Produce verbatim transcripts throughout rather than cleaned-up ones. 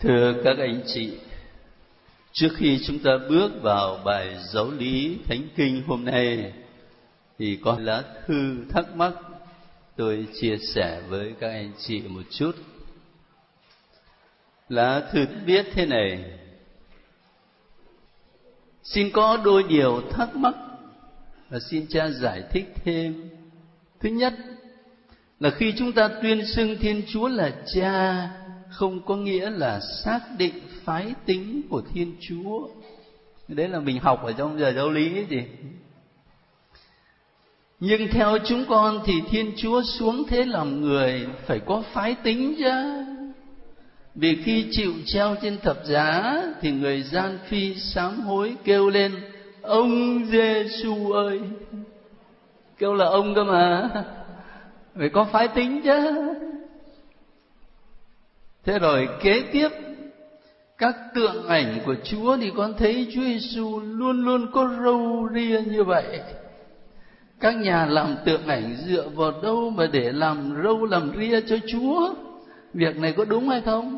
Thưa các anh chị, trước khi chúng ta bước vào bài giáo lý Thánh Kinh hôm nay thì có lá thư thắc mắc tôi chia sẻ với các anh chị một chút. Lá thư viết thế này: xin có đôi điều thắc mắc và xin cha giải thích thêm. Thứ nhất là khi chúng ta tuyên xưng Thiên Chúa là Cha, không có nghĩa là xác định phái tính của Thiên Chúa. Đấy là mình học ở trong giờ giáo lý ấy gì. Nhưng theo chúng con thì Thiên Chúa xuống thế làm người phải có phái tính chứ. Vì khi chịu treo trên thập giá thì người gian phi sám hối kêu lên: ông Giê-xu ơi! Kêu là ông cơ mà, phải có phái tính chứ. Thế rồi kế tiếp, các tượng ảnh của Chúa thì con thấy Chúa Giêsu luôn luôn có râu ria như vậy. Các nhà làm tượng ảnh dựa vào đâu mà để làm râu làm ria cho Chúa? Việc này có đúng hay không?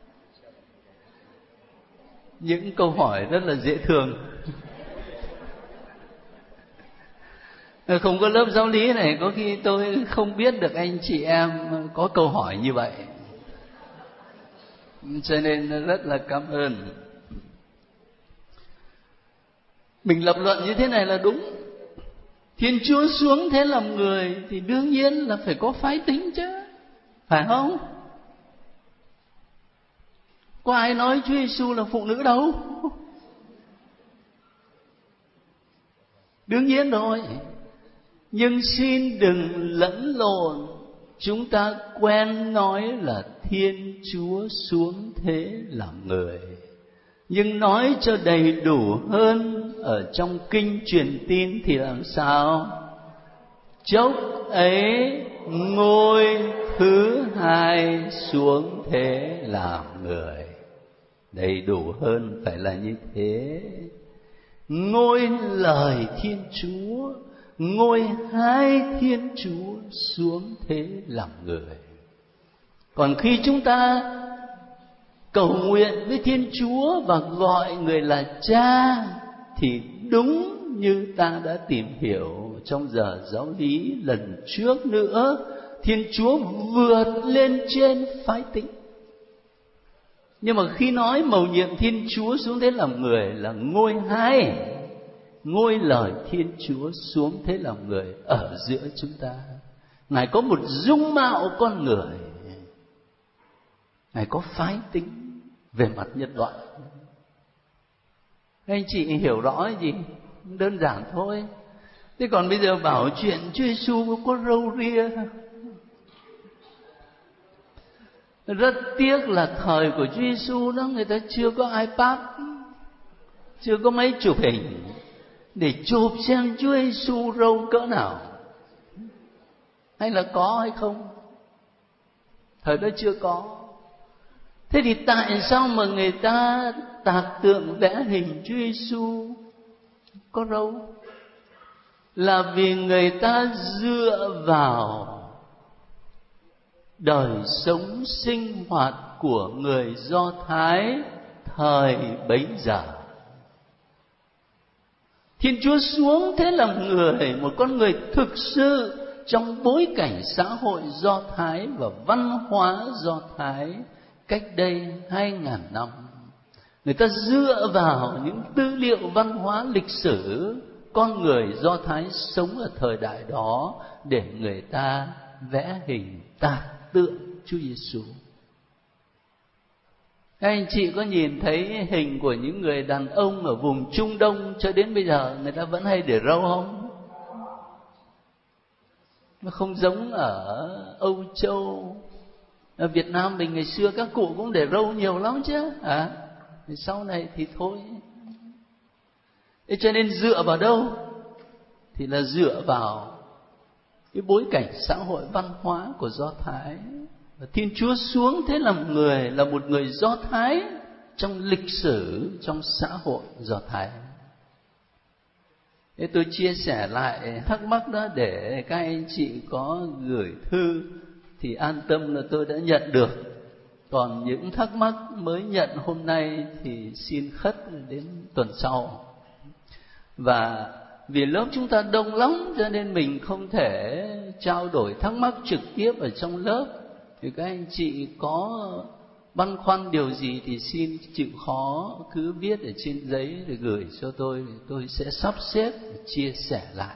Những câu hỏi rất là dễ thương. Không có lớp giáo lý này, có khi tôi không biết được anh chị em có câu hỏi như vậy. Cho nên rất là cảm ơn. Mình lập luận như thế này là đúng. Thiên Chúa xuống thế làm người thì đương nhiên là phải có phái tính chứ, phải không? Có ai nói Chúa Giêsu là phụ nữ đâu. Đương nhiên rồi. Nhưng xin đừng lẫn lộn. Chúng ta quen nói là Thiên Chúa xuống thế làm người, nhưng nói cho đầy đủ hơn ở trong kinh truyền tin thì làm sao? Chốc ấy ngôi thứ hai xuống thế làm người. Đầy đủ hơn phải là như thế. Ngôi lời Thiên Chúa, ngôi hai Thiên Chúa xuống thế làm người. Còn khi chúng ta cầu nguyện với Thiên Chúa và gọi người là Cha thì đúng như ta đã tìm hiểu trong giờ giáo lý lần trước nữa, Thiên Chúa vượt lên trên phái tính. Nhưng mà khi nói mầu nhiệm Thiên Chúa xuống thế làm người là ngôi hai, ngôi lời Thiên Chúa xuống thế làm người ở giữa chúng ta. Ngài có một dung mạo con người, Ngài có phái tính về mặt nhân loại. Anh chị hiểu rõ gì? Đơn giản thôi. Thế còn bây giờ bảo chuyện Chúa Giêsu có râu ria, rất tiếc là thời của Chúa Giêsu đó người ta chưa có iPad, chưa có máy chụp hình để chụp xem Chúa Giêsu râu cỡ nào, hay là có hay không. Thời đó chưa có. Thế thì tại sao mà người ta tạc tượng vẽ hình Chúa Giêsu có râu? Là vì người ta dựa vào đời sống sinh hoạt của người Do Thái thời bấy giờ. Thiên Chúa xuống thế làm người, một con người thực sự trong bối cảnh xã hội Do Thái và văn hóa Do Thái cách đây hai ngàn năm. Người ta dựa vào những tư liệu văn hóa lịch sử con người Do Thái sống ở thời đại đó để người ta vẽ hình tạc tượng Chúa Giêsu. Các anh chị có nhìn thấy hình của những người đàn ông ở vùng Trung Đông cho đến bây giờ người ta vẫn hay để râu không? Nó không giống ở Âu Châu. Ở Việt Nam mình ngày xưa các cụ cũng để râu nhiều lắm chứ. À, sau này thì thôi. Thế cho nên dựa vào đâu? Thì là dựa vào cái bối cảnh xã hội văn hóa của Do Thái. Và Thiên Chúa xuống thế làm người là một người Do Thái trong lịch sử, trong xã hội Do Thái. Thế tôi chia sẻ lại thắc mắc đó để các anh chị có gửi thư thì an tâm là tôi đã nhận được. Còn những thắc mắc mới nhận hôm nay thì xin khất đến tuần sau. Và vì lớp chúng ta đông lắm cho nên mình không thể trao đổi thắc mắc trực tiếp ở trong lớp. Thì các anh chị có băn khoăn điều gì thì xin chịu khó cứ viết ở trên giấy để gửi cho tôi, tôi sẽ sắp xếp và chia sẻ lại.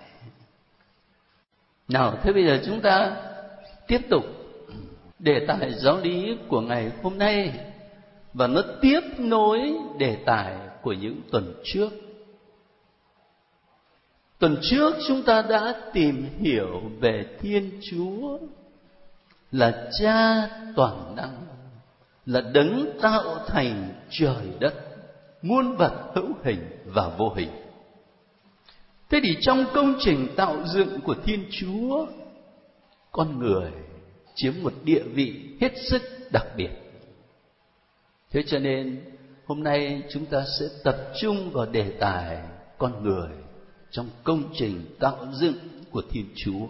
Nào, thế bây giờ chúng ta tiếp tục đề tài giáo lý của ngày hôm nay, và nó tiếp nối đề tài của những tuần trước. Tuần trước chúng ta đã tìm hiểu về Thiên Chúa là Cha toàn năng, là đấng tạo thành trời đất, muôn vật hữu hình và vô hình. Thế thì trong công trình tạo dựng của Thiên Chúa, con người chiếm một địa vị hết sức đặc biệt. Thế cho nên hôm nay chúng ta sẽ tập trung vào đề tài con người trong công trình tạo dựng của Thiên Chúa.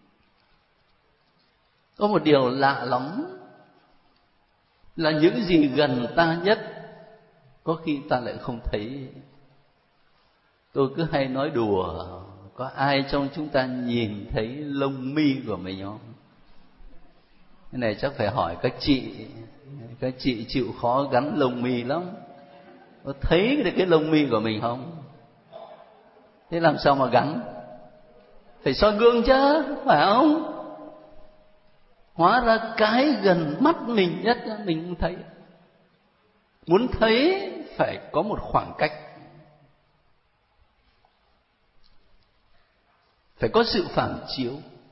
Có một điều lạ lắm là những gì gần ta nhất có khi ta lại không thấy. Tôi cứ hay nói đùa, có ai trong chúng ta nhìn thấy lông mi của mình không? Cái này chắc phải hỏi các chị. Các chị chịu khó gắn lông mi lắm. Có thấy được cái lông mi của mình không? Thế làm sao mà gắn? Phải soi gương chứ, phải không? Hóa ra cái gần mắt mình nhất mình không thấy. Muốn thấy phải có một khoảng cách, phải có sự phản chiếu.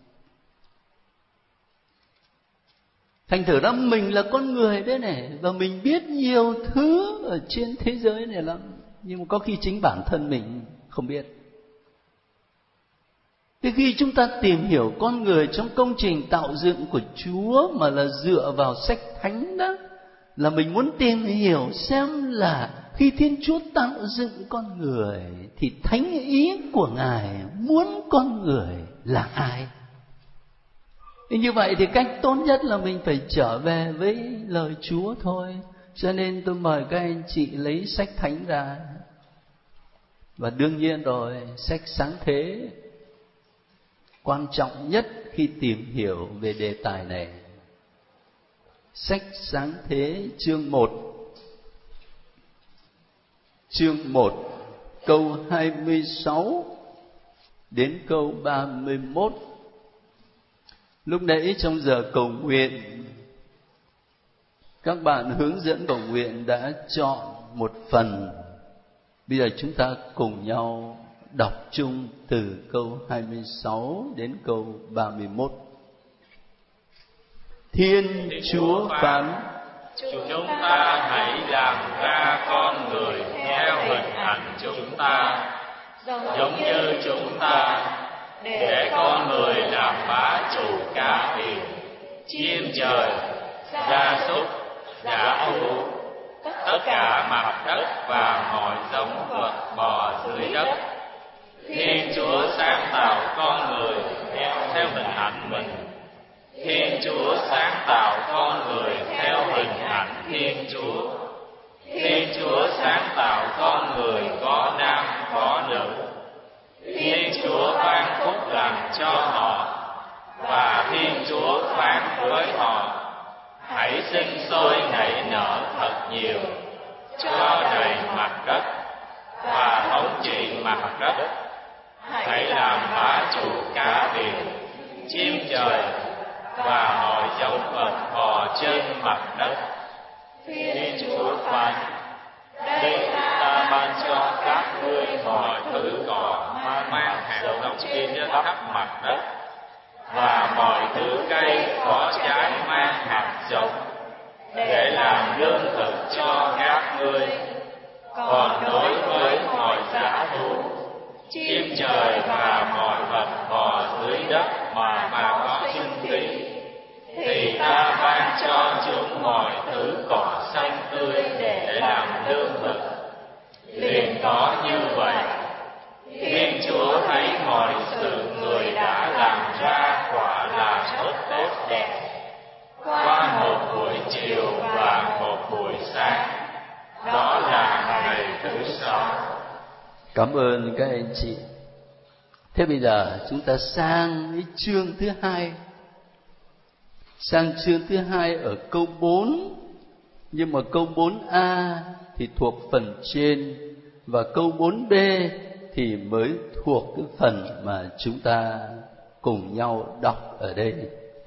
Thành thử ra mình là con người đấy này, và mình biết nhiều thứ ở trên thế giới này lắm, nhưng mà có khi chính bản thân mình không biết. Thế khi chúng ta tìm hiểu con người trong công trình tạo dựng của Chúa mà là dựa vào sách thánh đó, là mình muốn tìm hiểu xem là khi Thiên Chúa tạo dựng con người thì thánh ý của Ngài muốn con người là ai. Thì như vậy thì cách tốt nhất là mình phải trở về với lời Chúa thôi. Cho nên tôi mời các anh chị lấy sách thánh ra. Và đương nhiên rồi, sách Sáng Thế quan trọng nhất khi tìm hiểu về đề tài này. Sách Sáng Thế chương một, chương một câu hai mươi sáu đến câu ba mươi mốt. Lúc nãy trong giờ cầu nguyện, các bạn hướng dẫn cầu nguyện đã chọn một phần. Bây giờ chúng ta cùng nhau đọc chung từ câu hai mươi sáu đến câu ba mươi mốt. Thiên Chúa phán: Chúng ta hãy làm ra con người theo hình ảnh chúng ta, giống như chúng ta, để con người làm bá chủ cá biển, chim trời, gia súc, dã thú, tất cả mặt đất và mọi giống vật bò dưới đất. Thiên Chúa sáng tạo con người theo hình ảnh mình. Thiên Chúa sáng tạo con người theo hình ảnh Thiên Chúa. Thiên Chúa sáng tạo con người có nam có nữ. Thiên Chúa ban phúc lành cho họ, và Thiên Chúa phán với họ: hãy sinh sôi nảy nở thật nhiều, cho đầy mặt đất và thống trị mặt đất. Hãy làm bá chủ cá biển, chim trời và mọi giống vật bò trên mặt đất. Thiên Chúa phán: đây ta ban cho các ngươi mọi thứ cỏ mang hạt giống trên khắp mặt đất, và mọi thứ cây có trái mang hạt giống, để làm lương thực cho các ngươi. Còn đối với mọi dã thú, chim trời và mọi vật bò dưới đất mà mà có sinh khí, thì ta ban cho chúng mọi thứ cỏ xanh tươi để làm lương thực. Liền có như vậy, Thiên Chúa thấy mọi sự người đã làm ra quả là rất tốt đẹp. Qua một buổi chiều và sáng. Đó là ngày thứ sáu. Cảm ơn các anh chị. Thế bây giờ chúng ta sang cái chương thứ hai. Sang chương thứ hai ở câu bốn. Nhưng mà câu bốn a thì thuộc phần trên, và câu bốn b thì mới thuộc cái phần mà chúng ta cùng nhau đọc ở đây.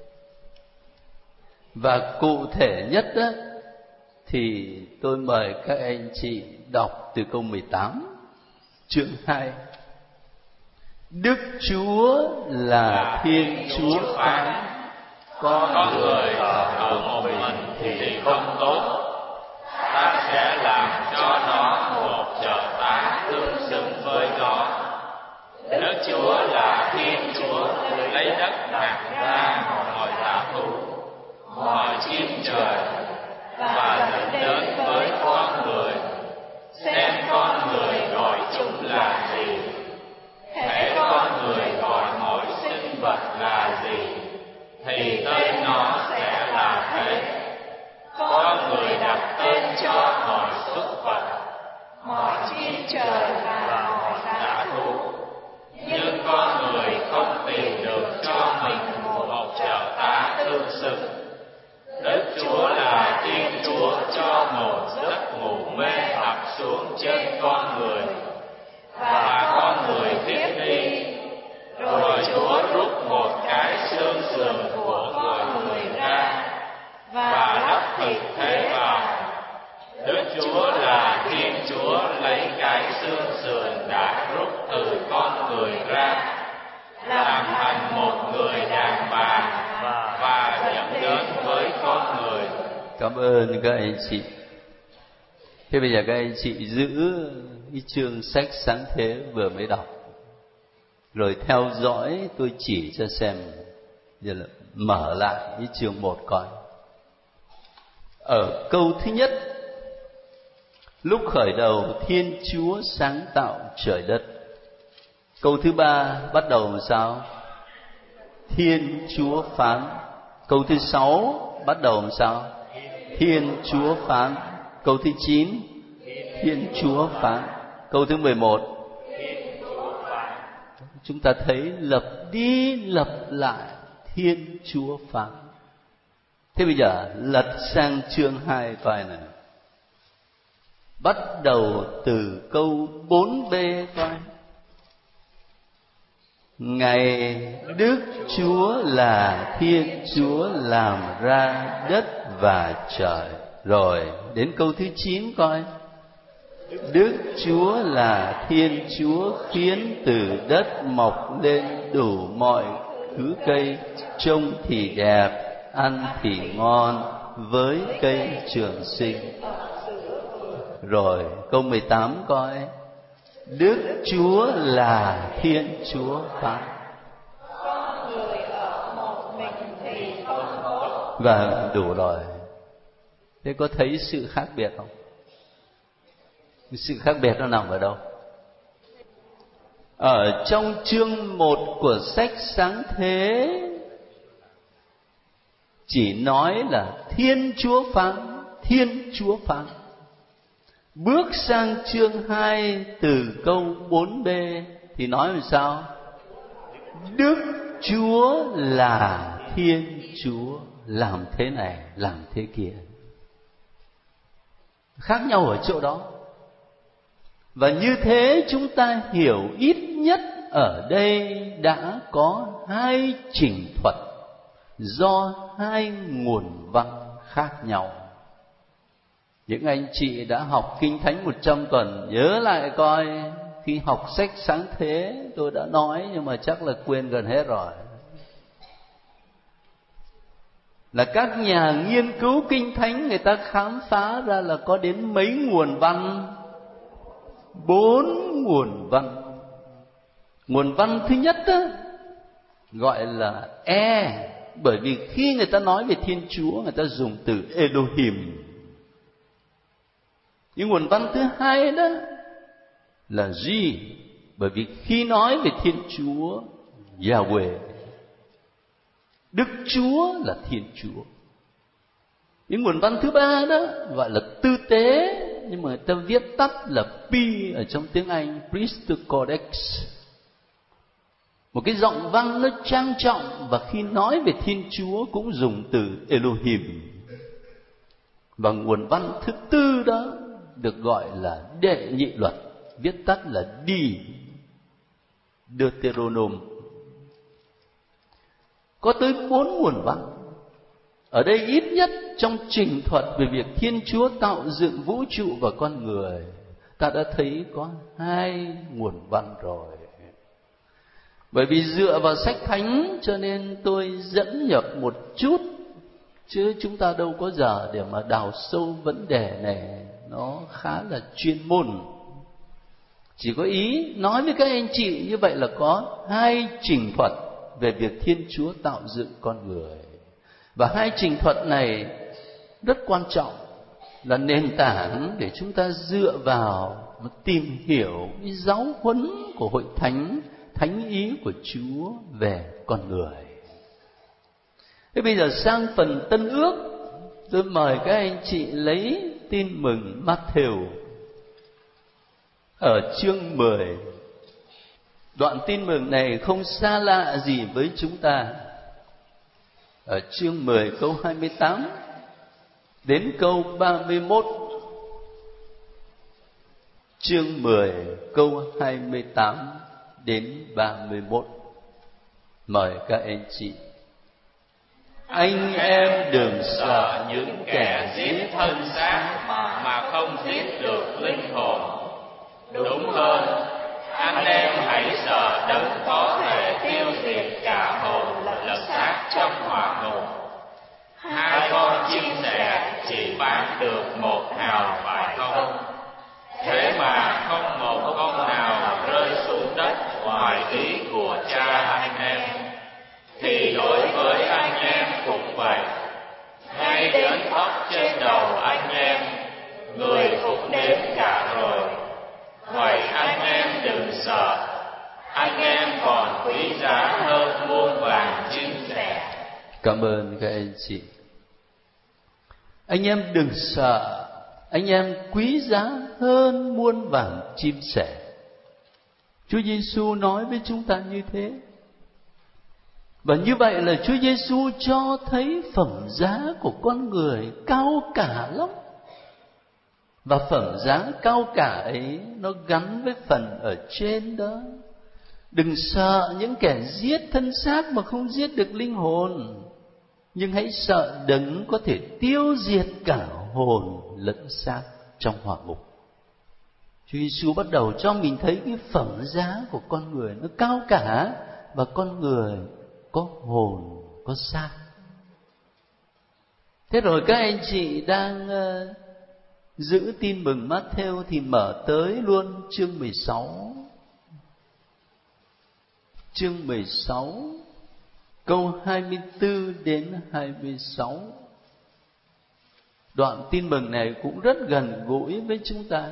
Và cụ thể nhất đó, thì tôi mời các anh chị đọc từ câu mười tám, chương hai. Đức Chúa là Thiên Chúa phán, có người ở một mình thì không tốt. Ta sẽ làm cho nó một trợ tá tương xứng với nó. Đức Chúa là Thiên Chúa lấy đất nặng ra mọi thả thú, mọi chim trời, và dẫn đến với con người. Xem con người gọi chúng là gì, hễ con người gọi mỗi sinh vật là gì, thì tên nó sẽ là thế. Con người đặt tên cho mọi súc vật, mọi chim trời và mọi dã thú. Nhưng con người không tìm được cho mình một trợ tá tương xứng. Đức Chúa là Thiên Chúa cho một giấc ngủ mê ập xuống trên con người, và con người thiếp đi. Rồi Chúa rút một cái xương sườn của con người ra và lắp thịt thế vào. Đức Chúa là Thiên Chúa lấy cái xương sườn đã rút từ con người ra, làm thành một người đàn bà và dẫn đến với con người. Cảm ơn các anh chị. Thế bây giờ các anh chị giữ cái chương sách Sáng Thế vừa mới đọc, rồi theo dõi tôi chỉ cho xem. Giờ là mở lại cái chương một coi. Ở câu thứ nhất, lúc khởi đầu Thiên Chúa sáng tạo trời đất. Câu thứ ba bắt đầu làm sao? Thiên Chúa phán. Câu thứ sáu bắt đầu làm sao? Thiên Chúa phán. Câu thứ chín, Thiên Chúa phán. Câu thứ mười một, chúng ta thấy lặp đi lặp lại Thiên Chúa phán. Thế bây giờ lật sang chương hai coi này. Bắt đầu từ câu bốn b coi. Ngày Đức Chúa là Thiên Chúa làm ra đất và trời. Rồi đến câu thứ chín coi. Đức Chúa là Thiên Chúa khiến từ đất mọc lên đủ mọi thứ cây, trông thì đẹp, ăn thì ngon, với cây trường sinh. Rồi câu mười tám coi. Đức Chúa là Thiên Chúa phán. Con người ở một mình thì không tốt. Và đủ rồi. Thế có thấy sự khác biệt không? Sự khác biệt nó nằm ở đâu? Ở trong chương một của sách Sáng Thế chỉ nói là Thiên Chúa phán, Thiên Chúa phán. Bước sang chương hai từ câu bốn b thì nói làm sao? Đức Chúa là Thiên Chúa làm thế này, làm thế kia. Khác nhau ở chỗ đó. Và như thế chúng ta hiểu ít nhất ở đây đã có hai trình thuật do hai nguồn văn khác nhau. Những anh chị đã học Kinh Thánh một trăm tuần nhớ lại coi, khi học sách Sáng Thế tôi đã nói nhưng mà chắc là quên gần hết rồi. Là các nhà nghiên cứu Kinh Thánh người ta khám phá ra là có đến mấy nguồn văn? Bốn nguồn văn. Nguồn văn thứ nhất đó, gọi là E, bởi vì khi người ta nói về Thiên Chúa người ta dùng từ Elohim. Nhưng nguồn văn thứ hai đó là G, bởi vì khi nói về Thiên Chúa, Yahweh, Đức Chúa là Thiên Chúa. Cái nguồn văn thứ ba đó gọi là tư tế, nhưng mà người ta viết tắt là P ở trong tiếng Anh, Priesthood Codex. Một cái giọng văn nó trang trọng, và khi nói về Thiên Chúa cũng dùng từ Elohim. Và nguồn văn thứ tư đó được gọi là Đệ Nhị Luật, viết tắt là D, Deuteronomy. Có tới bốn nguồn văn. Ở đây ít nhất trong trình thuật về việc Thiên Chúa tạo dựng vũ trụ và con người, ta đã thấy có hai nguồn văn rồi. Bởi vì dựa vào sách thánh cho nên tôi dẫn nhập một chút, chứ chúng ta đâu có giờ để mà đào sâu vấn đề này, nó khá là chuyên môn. Chỉ có ý nói với các anh chị như vậy là có hai trình thuật về việc Thiên Chúa tạo dựng con người. Và hai trình thuật này rất quan trọng, là nền tảng để chúng ta dựa vào mà tìm hiểu cái giáo huấn của Hội Thánh, thánh ý của Chúa về con người. Thế bây giờ sang phần Tân Ước, tôi mời các anh chị lấy tin mừng Matthew ở chương mười. Đoạn tin mừng này không xa lạ gì với chúng ta. Ở chương mười câu hai mươi tám đến câu ba mươi mốt. Chương mười câu hai mươi tám đến ba mươi mốt. Mời các anh chị. Anh em đừng sợ những kẻ giết thân xác mà không giết được linh hồn. Đúng hơn, anh em hãy sợ Đấng có thể tiêu diệt cả hồn lẫn xác trong hỏa ngục. Hai con chim sẻ chỉ bán được một hào phải không? Thế mà không một con nào rơi xuống đất ngoài ý của cha anh em. Thì đối với anh em cũng vậy. Ngay đến tóc trên đầu anh em, người cũng đếm cả rồi. Vậy anh em đừng sợ, anh em còn quý giá hơn muôn vàng chim sẻ. Cảm ơn các anh chị. Anh em đừng sợ, anh em quý giá hơn muôn vàng chim sẻ. Chúa Giêsu nói với chúng ta như thế. Và như vậy là Chúa Giêsu cho thấy phẩm giá của con người cao cả lắm. Và phẩm giá cao cả ấy nó gắn với phần ở trên đó. Đừng sợ những kẻ giết thân xác mà không giết được linh hồn, nhưng hãy sợ Đấng có thể tiêu diệt cả hồn lẫn xác trong hỏa ngục. Chúa Giêsu bắt đầu cho mình thấy cái phẩm giá của con người nó cao cả, và con người có hồn, có xác. Thế rồi các anh chị đang uh, giữ tin mừng Matthew thì mở tới luôn chương mười sáu. Chương mười sáu, câu hai mươi tư đến hai mươi sáu. Đoạn tin mừng này cũng rất gần gũi với chúng ta.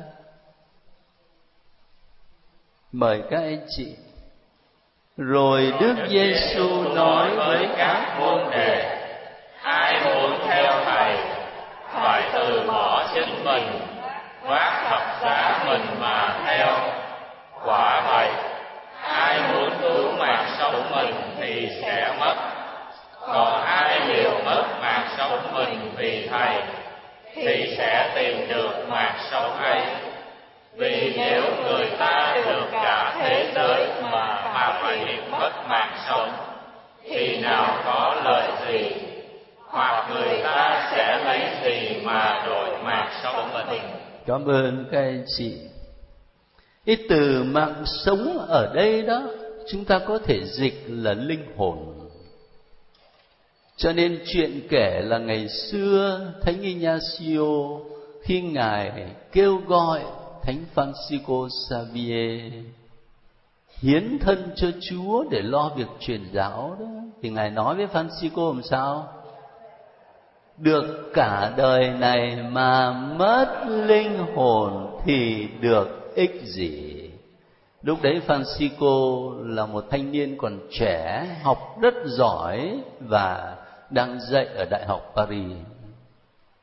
Mời các anh chị. Rồi Đức Giêsu nói với các môn đệ: ai muốn theo Thầy phải từ bỏ chính mình, vác thập giá mình mà theo. Quả vậy, ai muốn cứu mạng sống mình thì sẽ mất, còn ai liều mất mạng sống mình vì Thầy thì sẽ tìm được mạng sống ấy. Vì nếu người ta được cả thế giới mà mà phải bị mất mạng sống, thì nào có lợi gì? Hoặc người ta sẽ lấy gì mà đổi mạng sống mình? Cảm ơn các anh chị. Cái từ mạng sống ở đây đó, chúng ta có thể dịch là linh hồn. Cho nên chuyện kể là ngày xưa Thánh Ignacio khi Ngài kêu gọi Thánh Francisco Xavier hiến thân cho Chúa để lo việc truyền giáo đó, thì Ngài nói với Francisco làm sao? Được cả đời này mà mất linh hồn thì được ích gì? Lúc đấy Francisco là một thanh niên còn trẻ, học rất giỏi và đang dạy ở Đại học Paris.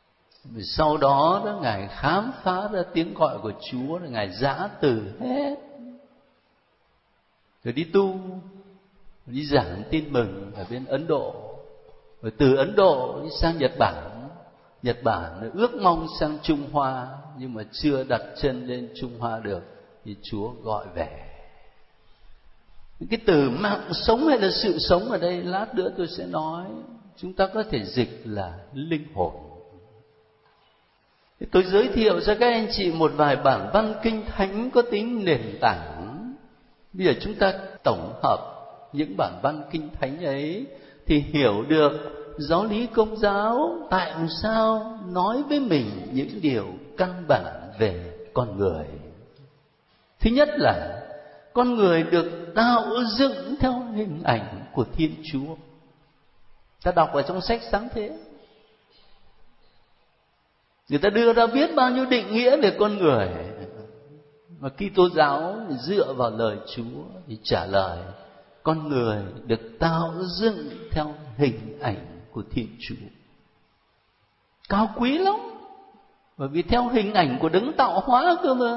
Sau đó, đó Ngài khám phá ra tiếng gọi của Chúa, rồi Ngài giã từ hết, rồi đi tu, đi giảng tin mừng ở bên Ấn Độ, rồi từ Ấn Độ đi sang Nhật Bản. Nhật Bản ước mong sang Trung Hoa, nhưng mà chưa đặt chân lên Trung Hoa được thì Chúa gọi về. Cái từ mạng sống hay là sự sống ở đây lát nữa tôi sẽ nói, chúng ta có thể dịch là linh hồn. Tôi giới thiệu cho các anh chị một vài bản văn kinh thánh có tính nền tảng. Bây giờ chúng ta tổng hợp những bản văn kinh thánh ấy thì hiểu được giáo lý Công giáo tại sao nói với mình những điều căn bản về con người. Thứ nhất là con người được tạo dựng theo hình ảnh của Thiên Chúa. Ta đọc ở trong sách Sáng Thế, người ta đưa ra biết bao nhiêu định nghĩa về con người, mà Kitô giáo dựa vào lời Chúa thì trả lời con người được tạo dựng theo hình ảnh của Thiên Chúa. Cao quý lắm, bởi vì theo hình ảnh của Đấng tạo hóa cơ mà.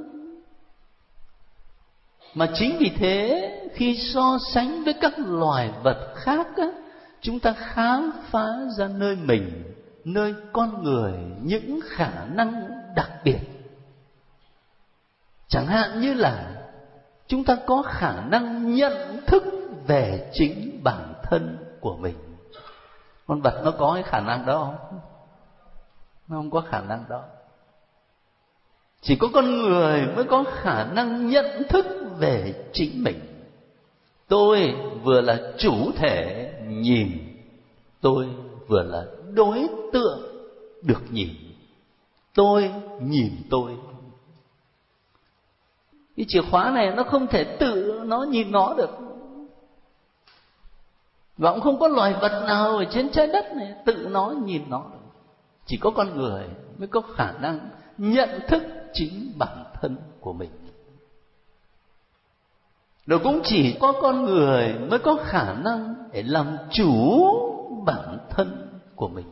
Mà chính vì thế khi so sánh với các loài vật khác á, chúng ta khám phá ra nơi mình, nơi con người những khả năng đặc biệt. Chẳng hạn như là chúng ta có khả năng nhận thức về chính bản thân của mình. Con vật nó có cái khả năng đó không? Nó không có khả năng đó. Chỉ có con người mới có khả năng nhận thức về chính mình. Tôi vừa là chủ thể nhìn, tôi vừa là đối tượng được nhìn. Tôi nhìn tôi. Cái chìa khóa này nó không thể tự nó nhìn nó được. Và cũng không có loài vật nào ở trên trái đất này tự nó nhìn nó được. Chỉ có con người mới có khả năng nhận thức chính bản thân của mình. Rồi cũng chỉ có con người mới có khả năng để làm chủ bản thân của mình.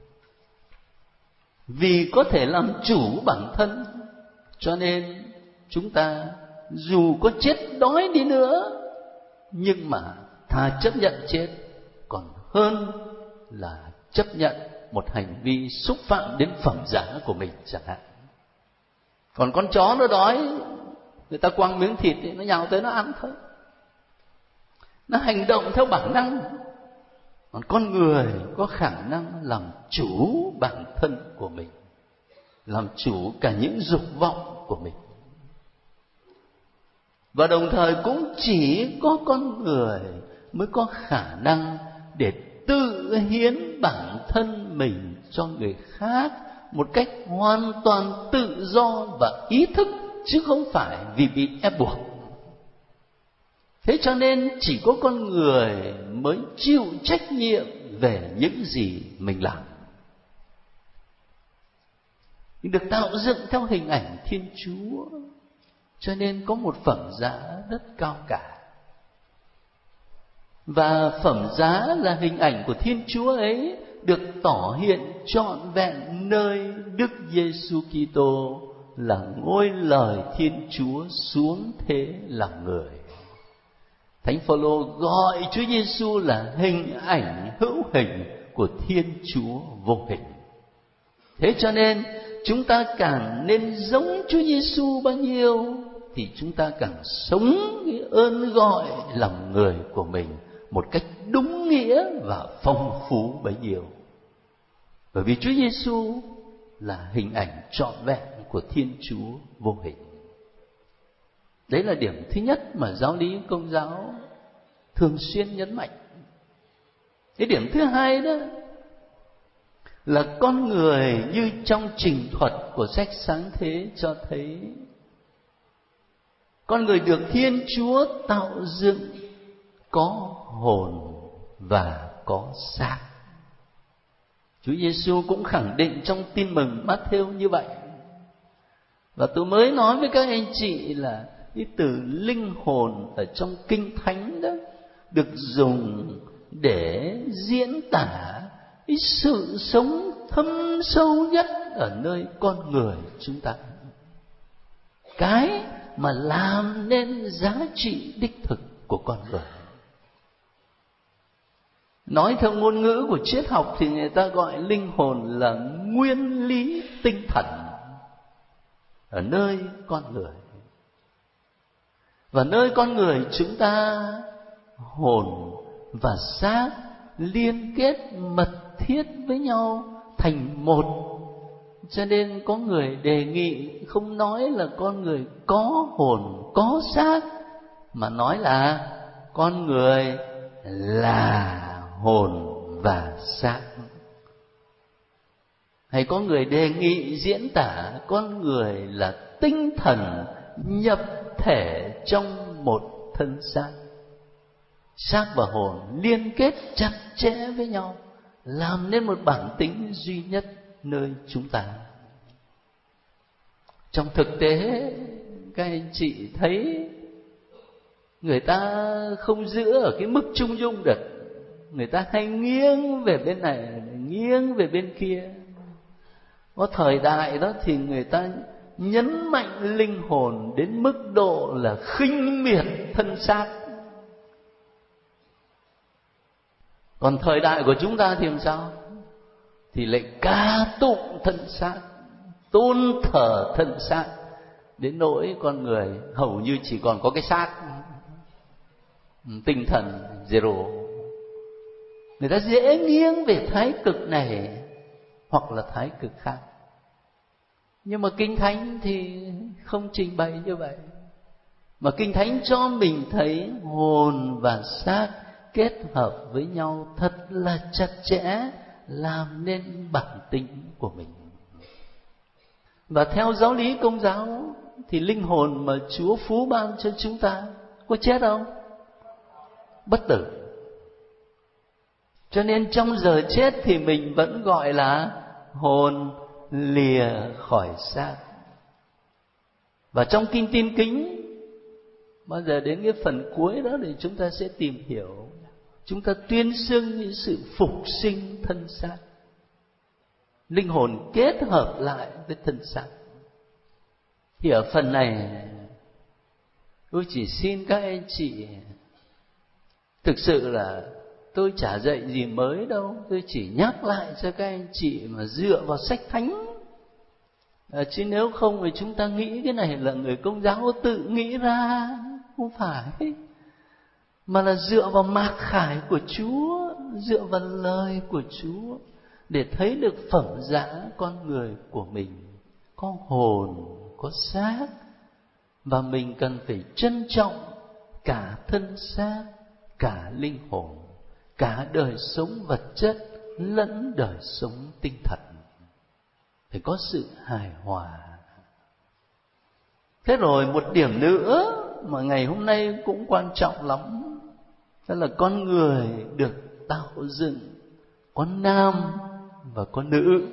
Vì có thể làm chủ bản thân, cho nên chúng ta dù có chết đói đi nữa, nhưng mà thà chấp nhận chết còn hơn là chấp nhận một hành vi xúc phạm đến phẩm giá của mình chẳng hạn. Còn con chó nó đói, người ta quăng miếng thịt thì nó nhào tới nó ăn thôi. Nó hành động theo bản năng. Còn con người có khả năng làm chủ bản thân của mình, làm chủ cả những dục vọng của mình. Và đồng thời cũng chỉ có con người mới có khả năng để tự hiến bản thân mình cho người khác một cách hoàn toàn tự do và ý thức, chứ không phải vì bị ép buộc. Thế cho nên chỉ có con người mới chịu trách nhiệm về những gì mình làm. Mình được tạo dựng theo hình ảnh Thiên Chúa, cho nên có một phẩm giá rất cao cả. Và phẩm giá là hình ảnh của Thiên Chúa ấy được tỏ hiện trọn vẹn nơi Đức Giêsu Kitô là ngôi lời Thiên Chúa xuống thế làm người. Thánh Phaolô gọi Chúa Giêsu là hình ảnh hữu hình của Thiên Chúa vô hình. Thế cho nên chúng ta càng nên giống Chúa Giêsu bao nhiêu thì chúng ta càng sống cái ơn gọi làm người của mình một cách đúng nghĩa và phong phú bấy nhiêu. Bởi vì Chúa Giêsu là hình ảnh trọn vẹn của Thiên Chúa vô hình. Đấy là điểm thứ nhất mà giáo lý Công giáo thường xuyên nhấn mạnh. Cái điểm thứ hai đó là con người như trong trình thuật của sách Sáng Thế cho thấy, con người được Thiên Chúa tạo dựng có hồn và có xác. Chúa Giêsu cũng khẳng định trong Tin mừng Mát-thêu như vậy. Và tôi mới nói với các anh chị là cái từ linh hồn ở trong Kinh Thánh đó được dùng để diễn tả cái sự sống thâm sâu nhất ở nơi con người chúng ta. Cái mà làm nên giá trị đích thực của con người. Nói theo ngôn ngữ của triết học thì người ta gọi linh hồn là nguyên lý tinh thần ở nơi con người. Và nơi con người chúng ta, hồn và xác liên kết mật thiết với nhau thành một. Cho nên có người đề nghị không nói là con người có hồn, có xác, mà nói là con người là hồn và xác. Hay có người đề nghị diễn tả con người là tinh thần nhập thể trong một thân xác. Xác và hồn liên kết chặt chẽ với nhau, làm nên một bản tính duy nhất nơi chúng ta. Trong thực tế, các anh chị thấy người ta không giữ ở cái mức trung dung được. Người ta hay nghiêng về bên này, nghiêng về bên kia. Có thời đại đó thì người ta nhấn mạnh linh hồn đến mức độ là khinh miệt thân xác. Còn thời đại của chúng ta thì làm sao? Thì lại ca tụng thân xác, tôn thờ thân xác, đến nỗi con người hầu như chỉ còn có cái xác, tinh thần zero. Người ta dễ nghiêng về thái cực này hoặc là thái cực khác. Nhưng mà Kinh Thánh thì không trình bày như vậy. Mà Kinh Thánh cho mình thấy hồn và xác kết hợp với nhau thật là chặt chẽ, làm nên bản tính của mình. Và theo giáo lý Công giáo thì linh hồn mà Chúa phú ban cho chúng ta có chết không? Bất tử. Cho nên trong giờ chết thì mình vẫn gọi là hồn lìa khỏi xác. Và trong Kinh Tin Kính, bao giờ đến cái phần cuối đó thì chúng ta sẽ tìm hiểu, chúng ta tuyên xưng những sự phục sinh thân xác. Linh hồn kết hợp lại với thân xác. Thì ở phần này tôi chỉ xin các anh chị, thực sự là tôi chả dạy gì mới đâu, tôi chỉ nhắc lại cho các anh chị mà dựa vào sách thánh. À, chứ nếu không thì chúng ta nghĩ cái này là người Công giáo tự nghĩ ra, không phải. Mà là dựa vào mạc khải của Chúa, dựa vào lời của Chúa để thấy được phẩm giá con người của mình, có hồn, có xác, và mình cần phải trân trọng cả thân xác, cả linh hồn, cả đời sống vật chất lẫn đời sống tinh thần, phải có sự hài hòa. Thế rồi một điểm nữa mà ngày hôm nay cũng quan trọng lắm, đó là con người được tạo dựng có nam và có nữ.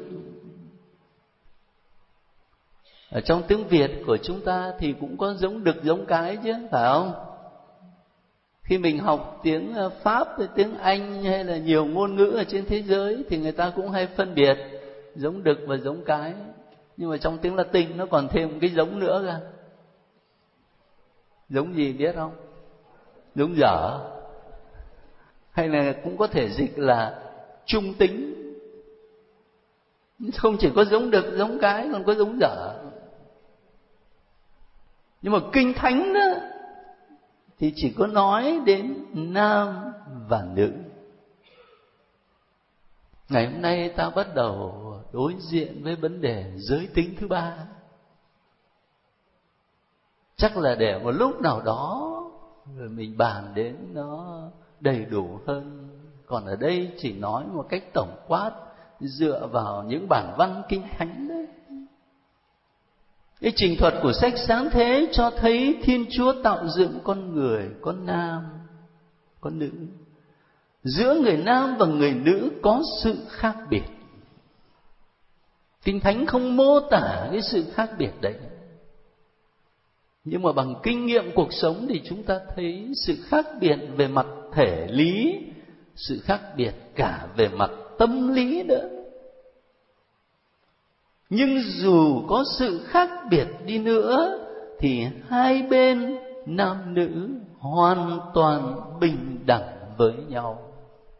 Ở trong tiếng Việt của chúng ta thì cũng có giống đực giống cái chứ, phải không? Khi mình học tiếng Pháp, tiếng Anh hay là nhiều ngôn ngữ ở trên thế giới thì người ta cũng hay phân biệt giống đực và giống cái. Nhưng mà trong tiếng Latin nó còn thêm một cái giống nữa ra. Giống gì biết không? Giống dở. Hay là cũng có thể dịch là trung tính. Không chỉ có giống đực, giống cái, còn có giống dở. Nhưng mà Kinh Thánh đó thì chỉ có nói đến nam và nữ. Ngày hôm nay ta bắt đầu đối diện với vấn đề giới tính thứ ba. Chắc là để một lúc nào đó rồi mình bàn đến nó đầy đủ hơn. Còn ở đây chỉ nói một cách tổng quát dựa vào những bản văn Kinh Thánh đấy. Cái trình thuật của sách Sáng Thế cho thấy Thiên Chúa tạo dựng con người, có nam, có nữ. Giữa người nam và người nữ có sự khác biệt. Kinh Thánh không mô tả cái sự khác biệt đấy. Nhưng mà bằng kinh nghiệm cuộc sống thì chúng ta thấy sự khác biệt về mặt thể lý, sự khác biệt cả về mặt tâm lý nữa. Nhưng dù có sự khác biệt đi nữa thì hai bên nam nữ hoàn toàn bình đẳng với nhau.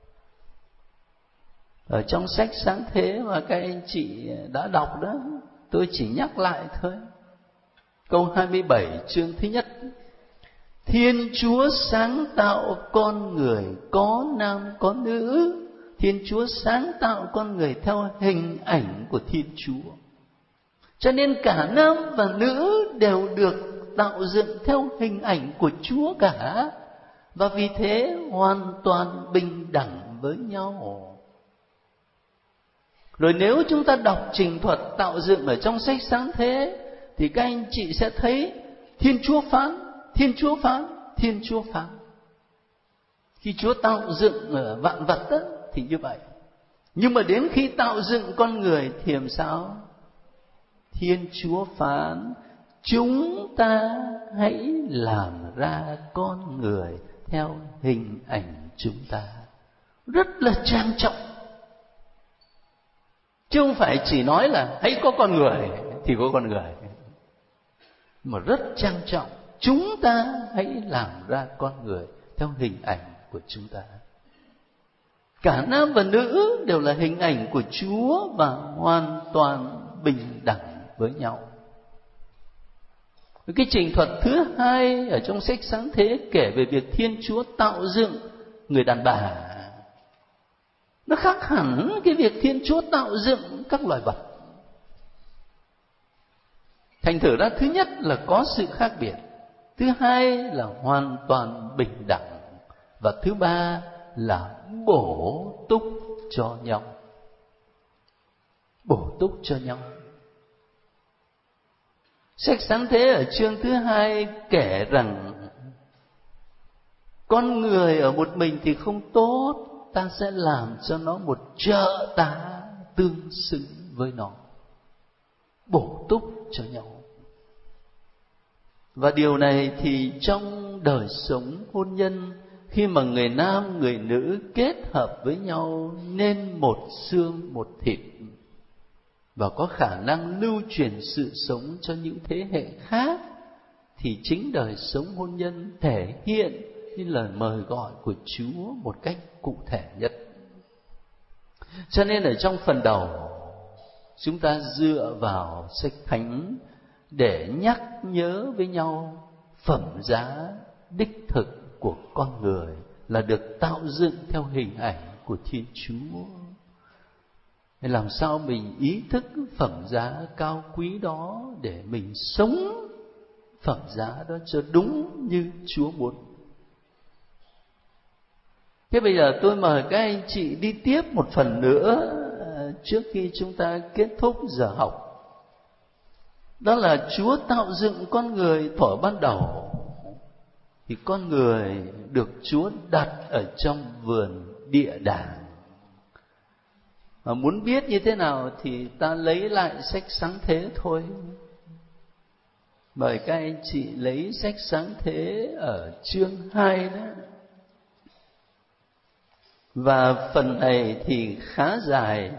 Ở trong sách Sáng Thế mà các anh chị đã đọc đó, tôi chỉ nhắc lại thôi. Câu hai mươi bảy chương thứ nhất: Thiên Chúa sáng tạo con người có nam có nữ. Thiên Chúa sáng tạo con người theo hình ảnh của Thiên Chúa. Cho nên cả nam và nữ đều được tạo dựng theo hình ảnh của Chúa cả. Và vì thế hoàn toàn bình đẳng với nhau. Rồi nếu chúng ta đọc trình thuật tạo dựng ở trong sách Sáng Thế thì các anh chị sẽ thấy Thiên Chúa phán, Thiên Chúa phán, Thiên Chúa phán. Khi Chúa tạo dựng vạn vật đó, thì như vậy. Nhưng mà đến khi tạo dựng con người thì làm sao? Thiên Chúa phán: chúng ta hãy làm ra con người theo hình ảnh chúng ta. Rất là trang trọng. Chứ không phải chỉ nói là hãy có con người thì có con người, mà rất trang trọng. Chúng ta hãy làm ra con người theo hình ảnh của chúng ta. Cả nam và nữ đều là hình ảnh của Chúa và hoàn toàn bình đẳng với nhau. Cái trình thuật thứ hai ở trong sách Sáng Thế kể về việc Thiên Chúa tạo dựng người đàn bà. Nó khác hẳn cái việc Thiên Chúa tạo dựng các loài vật. Thành thử ra thứ nhất là có sự khác biệt, thứ hai là hoàn toàn bình đẳng, và thứ ba là bổ túc cho nhau. Bổ túc cho nhau. Sách Sáng Thế ở chương thứ hai kể rằng con người ở một mình thì không tốt, ta sẽ làm cho nó một trợ tá tương xứng với nó, bổ túc cho nhau. Và điều này thì trong đời sống hôn nhân, khi mà người nam người nữ kết hợp với nhau nên một xương một thịt, và có khả năng lưu truyền sự sống cho những thế hệ khác, thì chính đời sống hôn nhân thể hiện như lời mời gọi của Chúa một cách cụ thể nhất. Cho nên ở trong phần đầu, chúng ta dựa vào sách Thánh để nhắc nhớ với nhau phẩm giá đích thực của con người là được tạo dựng theo hình ảnh của Thiên Chúa. Để làm sao mình ý thức phẩm giá cao quý đó để mình sống phẩm giá đó cho đúng như Chúa muốn. Thế bây giờ tôi mời các anh chị đi tiếp một phần nữa trước khi chúng ta kết thúc giờ học. Đó là Chúa tạo dựng con người thuở ban đầu, thì con người được Chúa đặt ở trong vườn địa đàng. Mà muốn biết như thế nào thì ta lấy lại sách Sáng Thế thôi. Mời các anh chị lấy sách Sáng Thế ở chương hai đó. Và phần này thì khá dài,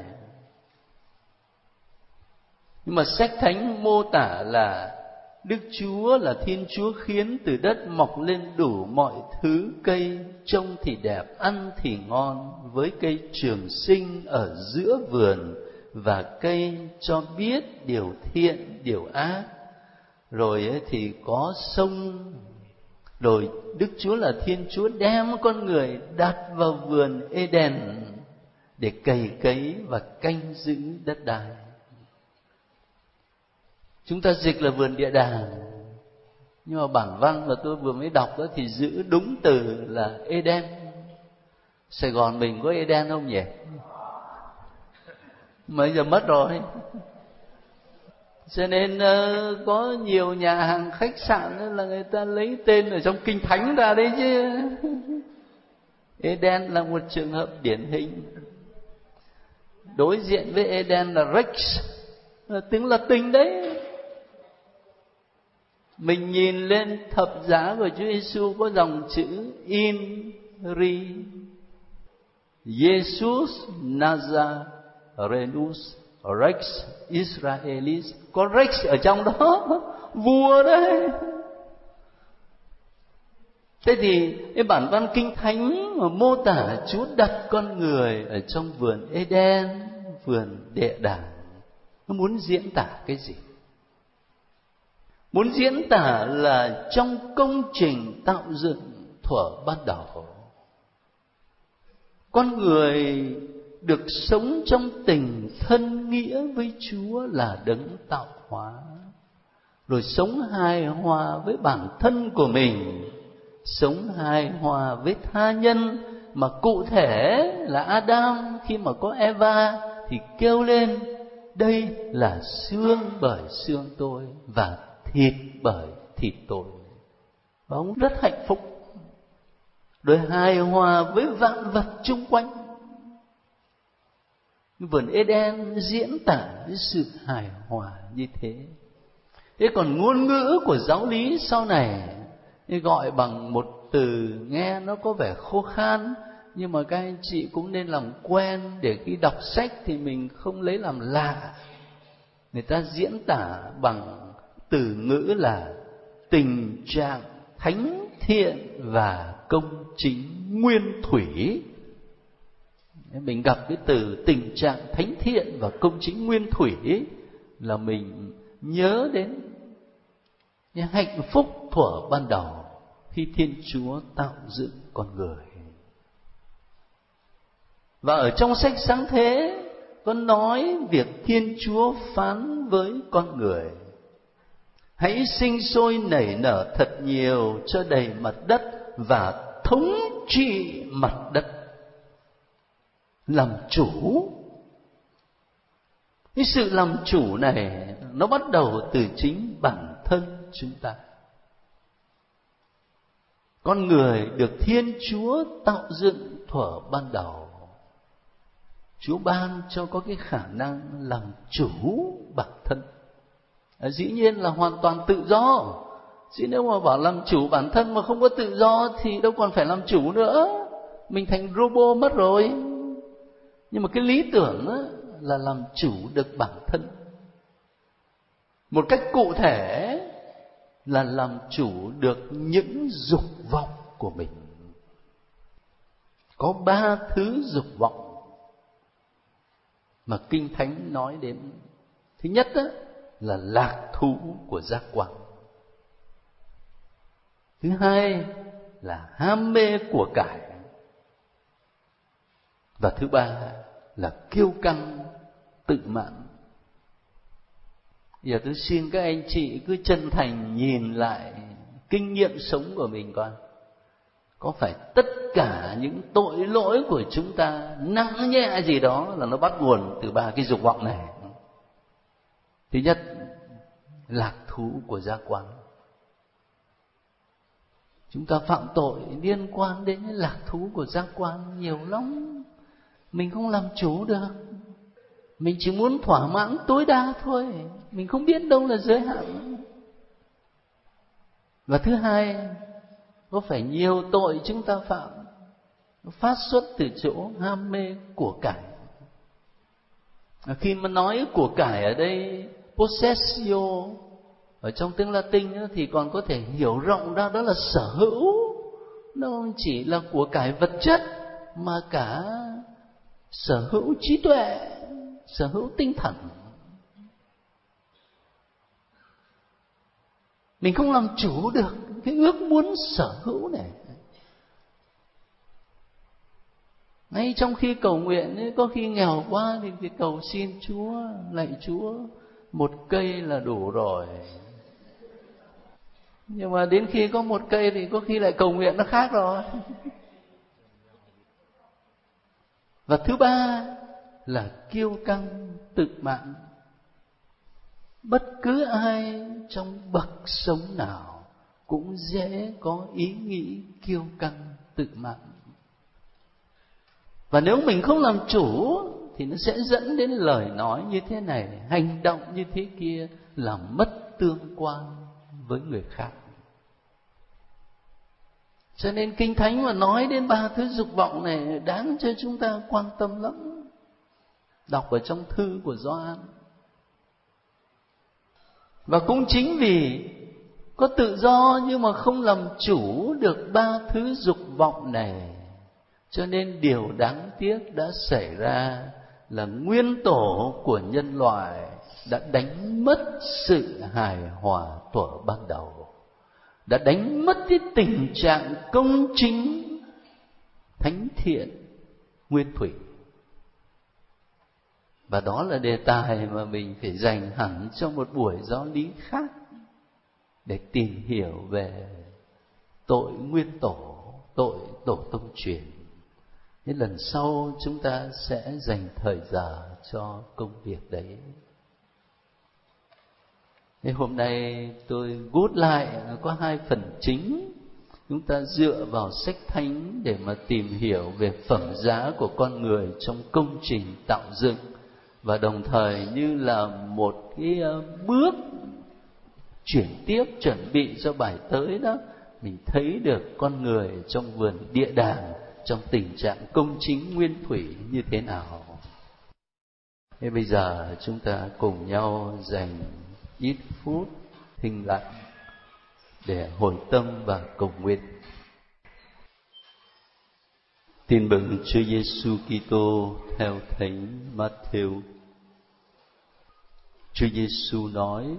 nhưng mà sách Thánh mô tả là Đức Chúa là Thiên Chúa khiến từ đất mọc lên đủ mọi thứ cây, trông thì đẹp, ăn thì ngon, với cây trường sinh ở giữa vườn và cây cho biết điều thiện điều ác. Rồi thì có sông. Rồi Đức Chúa là Thiên Chúa đem con người đặt vào vườn Eden để cày cấy và canh giữ đất đai. Chúng ta dịch là vườn địa đàng, nhưng mà bản văn mà tôi vừa mới đọc đó thì giữ đúng từ là Eden. Sài Gòn mình có Eden không nhỉ? Bây giờ mất rồi. Cho nên uh, có nhiều nhà hàng khách sạn là người ta lấy tên ở trong Kinh Thánh ra đấy chứ. Eden là một trường hợp điển hình. Đối diện với Eden là Rex, là tiếng Latin đấy. Mình nhìn lên thập giá của Chúa Giêsu có dòng chữ In Ri Jesus Nazarenus Rex Israelis, có Rex ở trong đó, vua đấy. Thế thì cái bản văn Kinh Thánh mà mô tả Chúa đặt con người ở trong vườn Eden, vườn địa đàng, nó muốn diễn tả cái gì? Muốn diễn tả là trong công trình tạo dựng thuở ban đầu, con người được sống trong tình thân nghĩa với Chúa là đấng tạo hóa, rồi sống hài hòa với bản thân của mình, sống hài hòa với tha nhân, mà cụ thể là Adam khi mà có Eva thì kêu lên: đây là xương bởi xương tôi và thịt bởi thịt tôi. Và ông rất hạnh phúc, rồi hài hòa với vạn vật chung quanh. Vườn Eden diễn tả cái sự hài hòa như thế. Thế còn ngôn ngữ của giáo lý sau này gọi bằng một từ nghe nó có vẻ khô khan, nhưng mà các anh chị cũng nên làm quen để khi đọc sách thì mình không lấy làm lạ. Người ta diễn tả bằng từ ngữ là tình trạng thánh thiện và công chính nguyên thủy. Mình gặp cái từ tình trạng thánh thiện và công chính nguyên thủy là mình nhớ đến những hạnh phúc thuở ban đầu khi Thiên Chúa tạo dựng con người. Và ở trong sách Sáng Thế có nói việc Thiên Chúa phán với con người: hãy sinh sôi nảy nở thật nhiều cho đầy mặt đất và thống trị mặt đất. Làm chủ. Cái sự làm chủ này nó bắt đầu từ chính bản thân chúng ta. Con người được Thiên Chúa tạo dựng thuở ban đầu, Chúa ban cho có cái khả năng làm chủ bản thân. À, dĩ nhiên là hoàn toàn tự do. Chứ nếu mà bảo làm chủ bản thân mà không có tự do thì đâu còn phải làm chủ nữa, mình thành robot mất rồi. Nhưng mà cái lý tưởng á, là làm chủ được bản thân. Một cách cụ thể là làm chủ được những dục vọng của mình. Có ba thứ dục vọng mà Kinh Thánh nói đến. Thứ nhất á, là lạc thú của giác quan. Thứ hai là ham mê của cải. Và thứ ba là kiêu căng tự mãn. Giờ tôi xin các anh chị cứ chân thành nhìn lại kinh nghiệm sống của mình coi. Có phải tất cả những tội lỗi của chúng ta nặng nhẹ gì đó là nó bắt nguồn từ ba cái dục vọng này? Thứ nhất, lạc thú của giác quan. Chúng ta phạm tội liên quan đến lạc thú của giác quan nhiều lắm. Mình không làm chủ được. Mình chỉ muốn thỏa mãn tối đa thôi. Mình không biết đâu là giới hạn. Và thứ hai, có phải nhiều tội chúng ta phạm nó phát xuất từ chỗ ham mê của cải. Khi mà nói của cải ở đây, possessio, ở trong tiếng Latin thì còn có thể hiểu rộng ra đó là sở hữu. Nó không chỉ là của cải vật chất, mà cả sở hữu trí tuệ, sở hữu tinh thần. Mình không làm chủ được cái ước muốn sở hữu này. Ngay trong khi cầu nguyện ấy, có khi nghèo quá thì cầu xin Chúa, lạy Chúa, một cây là đủ rồi. Nhưng mà đến khi có một cây thì có khi lại cầu nguyện nó khác rồi. Và thứ ba là kiêu căng tự mãn. Bất cứ ai trong bậc sống nào cũng dễ có ý nghĩ kiêu căng tự mãn. Và nếu mình không làm chủ thì nó sẽ dẫn đến lời nói như thế này, hành động như thế kia, làm mất tương quan với người khác. Cho nên Kinh Thánh mà nói đến ba thứ dục vọng này đáng cho chúng ta quan tâm lắm. đọc ở trong thư của Gioan. Và cũng chính vì có tự do nhưng mà không làm chủ được ba thứ dục vọng này, cho nên điều đáng tiếc đã xảy ra là nguyên tổ của nhân loại đã đánh mất sự hài hòa thuở ban đầu, đã đánh mất cái tình trạng công chính, thánh thiện, nguyên thủy. Và đó là đề tài mà mình phải dành hẳn cho một buổi giáo lý khác, để tìm hiểu về tội nguyên tổ, tội tổ tông truyền. Thế lần sau chúng ta sẽ dành thời giờ cho công việc đấy. Thế hôm nay tôi gút lại có hai phần chính. Chúng ta dựa vào sách thánh để mà tìm hiểu về phẩm giá của con người trong công trình tạo dựng, và đồng thời như là một cái bước chuyển tiếp chuẩn bị cho bài tới đó, mình thấy được con người trong vườn địa đàng trong tình trạng công chính nguyên thủy như thế nào. Thế bây giờ chúng ta cùng nhau dành ít phút thinh lặng để hồi tâm và cầu nguyện. Tin mừng Chúa Giêsu Kitô theo Thánh Matthew. Chúa Giêsu nói: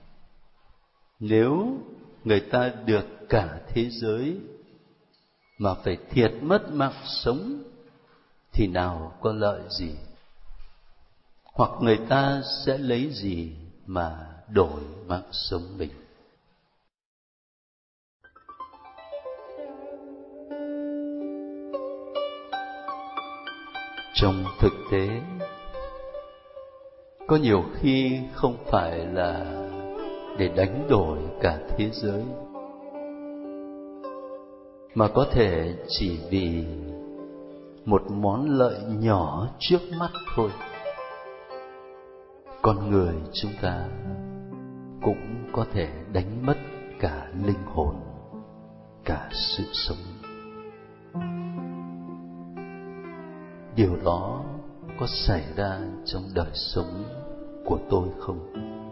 nếu người ta được cả thế giới mà phải thiệt mất mạng sống thì nào có lợi gì? Hoặc người ta sẽ lấy gì mà đổi mạng sống mình? Trong thực tế, có nhiều khi không phải là để đánh đổi cả thế giới, mà có thể chỉ vì một món lợi nhỏ trước mắt thôi, con người chúng ta cũng có thể đánh mất cả linh hồn, cả sự sống. Điều đó có xảy ra trong đời sống của tôi không?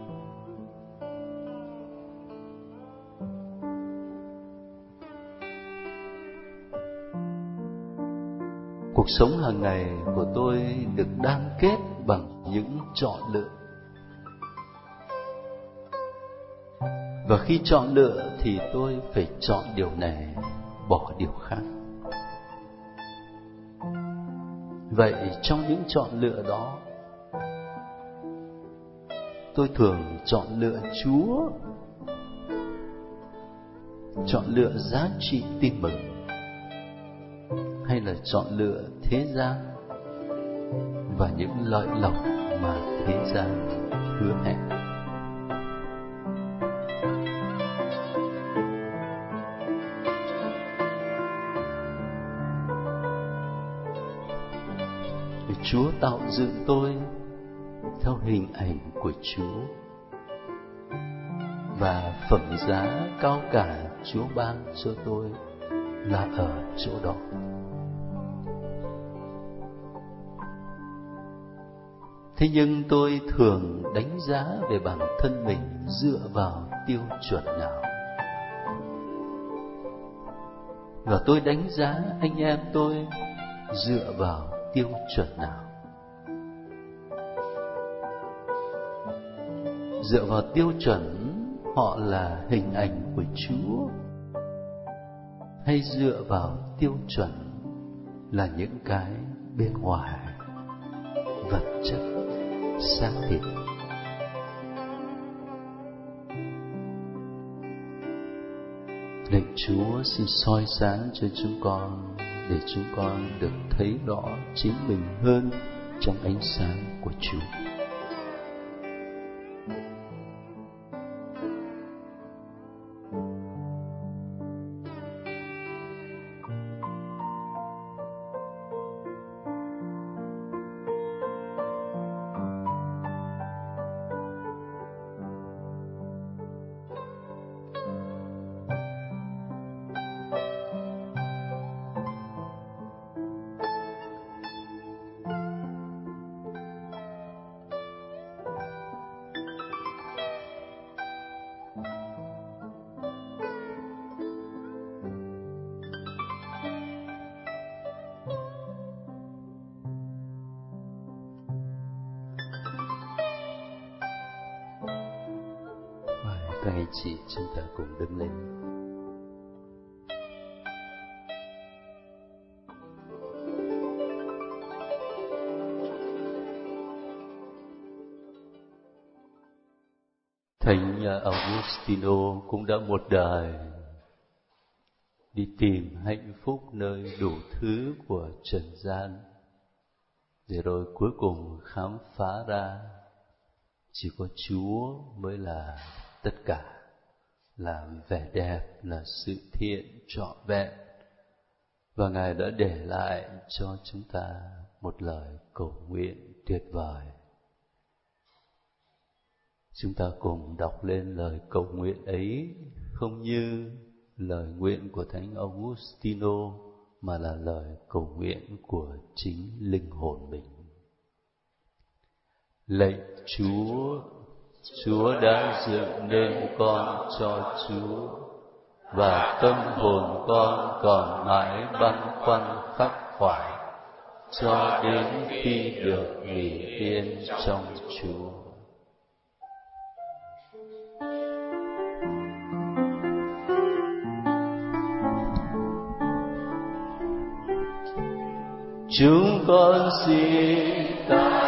Cuộc sống hàng ngày của tôi được đan kết bằng những chọn lựa. Và khi chọn lựa thì tôi phải chọn điều này, bỏ điều khác. Vậy trong những chọn lựa đó, tôi thường chọn lựa Chúa, chọn lựa giá trị tin mừng, hay là chọn lựa thế gian và những lợi lộc mà thế gian hứa hẹn? Chúa tạo dựng tôi theo hình ảnh của Chúa, và phẩm giá cao cả Chúa ban cho tôi là ở chỗ đó. Thế nhưng tôi thường đánh giá về bản thân mình dựa vào tiêu chuẩn nào? Và tôi đánh giá anh em tôi dựa vào tiêu chuẩn nào? Dựa vào tiêu chuẩn họ là hình ảnh của Chúa, hay dựa vào tiêu chuẩn là những cái bên ngoài, vật chất, xác thịt? Lạy Chúa xin soi sáng cho chúng con, để chúng con được thấy rõ chính mình hơn trong ánh sáng của Chúa. Các anh chị chúng ta cùng đứng lên. Thánh Augustino cũng đã một đời đi tìm hạnh phúc nơi đủ thứ của trần gian, để rồi cuối cùng khám phá ra chỉ có Chúa mới là tất cả, là vẻ đẹp, là sự thiện trọn vẹn. Và Ngài đã để lại cho chúng ta một lời cầu nguyện tuyệt vời. Chúng ta cùng đọc lên lời cầu nguyện ấy, không như lời nguyện của Thánh Augustino, mà là lời cầu nguyện của chính linh hồn mình. Lạy Chúa, Chúa đã dựng nên con cho Chúa, và tâm hồn con còn mãi băn khoăn khắc khoải, cho đến khi được nghỉ yên trong Chúa. Chúng con xin ta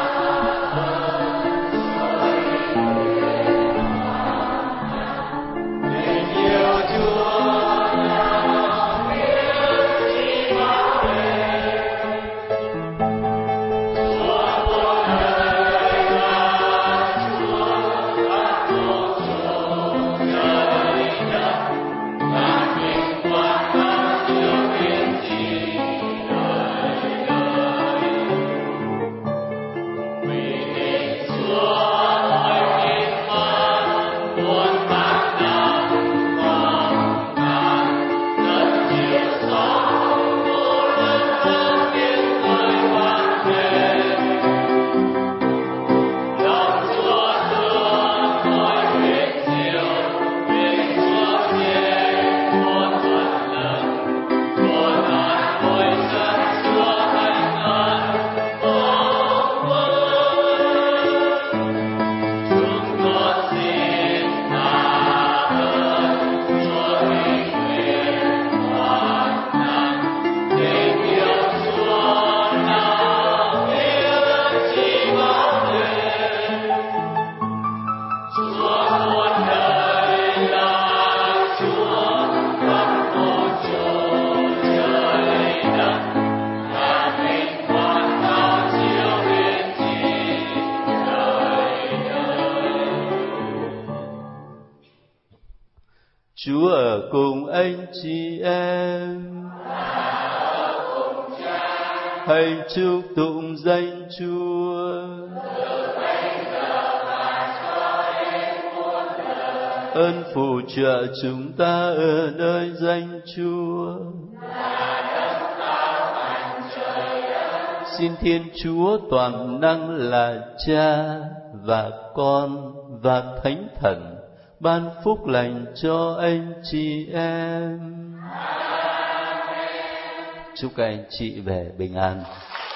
Chúa ở cùng anh chị em. Hãy chúc tụng danh Chúa. Ơn phù trợ chúng ta ở nơi danh Chúa. Xin Thiên Chúa toàn năng là Cha và Con và Thánh Thần ban phúc lành cho anh chị em. Chúc các anh chị về bình an.